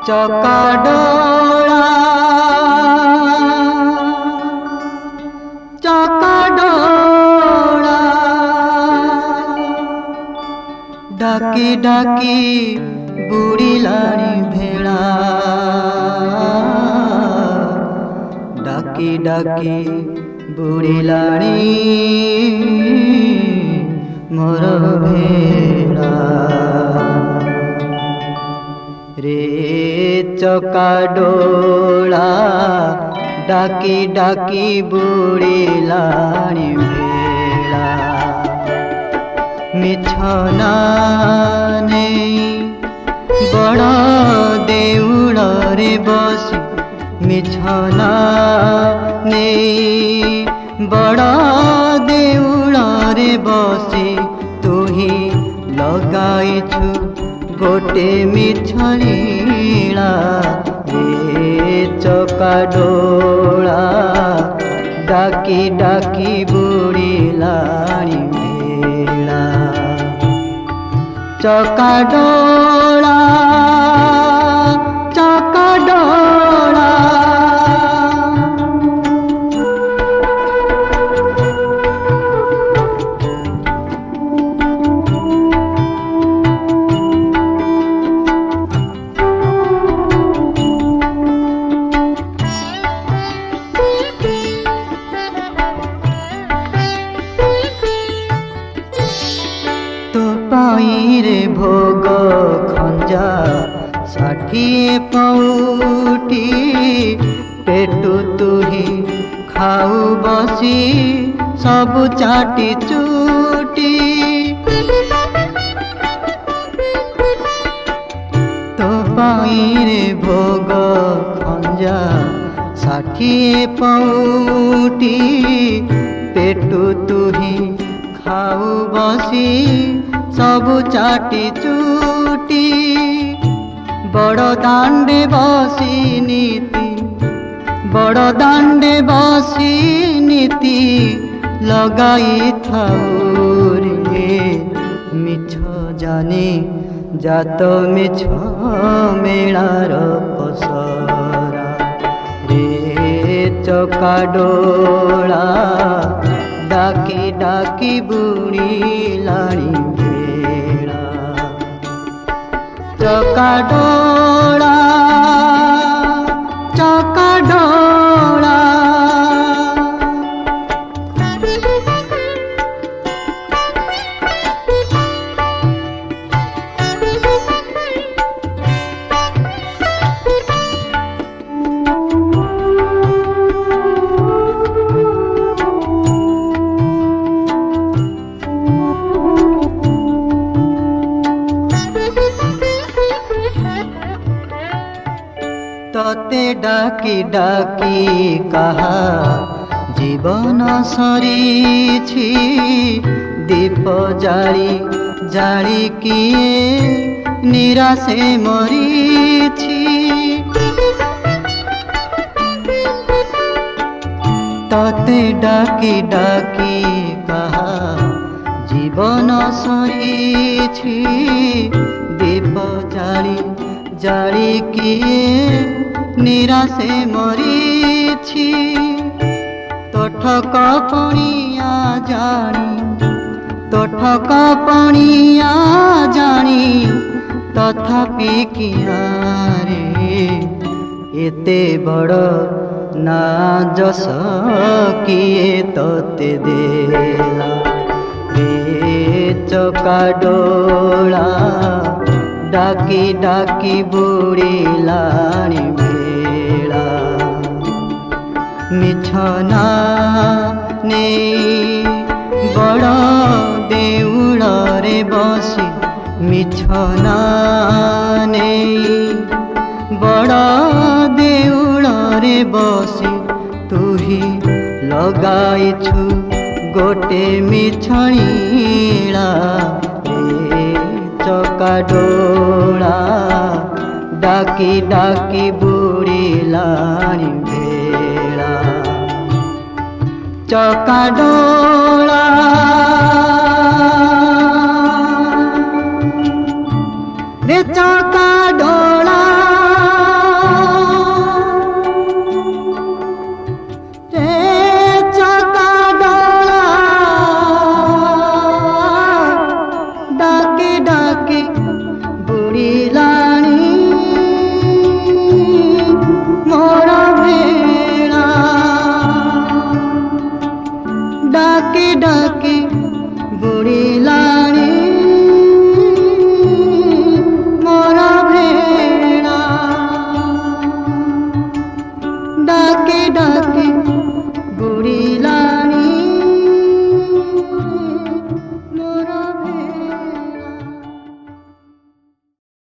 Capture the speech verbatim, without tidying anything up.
ଚକାଡୋଳା ଚକାଡୋଳା ଡାକି ଡାକି ବୁଡ଼ିଲାଣି ଭେଳା ଡାକି ଡାକି ବୁଡ଼ିଲାଣି ମୋର ଭେଳା रे चकाडोला डाकी डाकी बुड़िलाणी भेला मिछना नहीं बड़ देउल रे बसी मिछना नहीं बड़ देउल रे बसी तू ही लगाइछु गोटे मिछलीला रे चकाडोला डाकी डाकी बुड़िलाणी भेला चकाडोला चकाडोला रे भोग खंजा षाठिए पौटी पेटु तुही खाऊ बसी सब चाटी चुटी तो पाइरे भोग खंजा षाठिए पौटी पेटु तुही खाऊ बसी सब चाटी चुटी बड़ दांडे बसी नीति बड़ दांडे बसी नीति लगाई थाऊ रे मिछ जानी जात मिछ मेलार पसरा रे चकाडोला डाकी डाकी बुड़िलाणी भेला चकाडोला चकाडोला तते डाकी डाकी कहा जीवन सरीछि दीप जाली जाली किए निराशे मरीछि तते डाकी डाकी कहा जीवन सरीछि दीप जाली जाली किए निराशे मरीछि तोठक पणिया जानी तोठक पणिया जानी तथापि किया रे एते बड़ ना जस किए तोते देला रे चकाडोला डाकी डाकी बुड़िलाणी भेला मिछना नहीं बड़ देउल रे बसी मिछना नहीं बड़ देउल रे बसी तू ही लगाइछु गोटे मिछलीला रे चकाडोला डाकी डाकी बुड़िलाणी भेला चकाडोला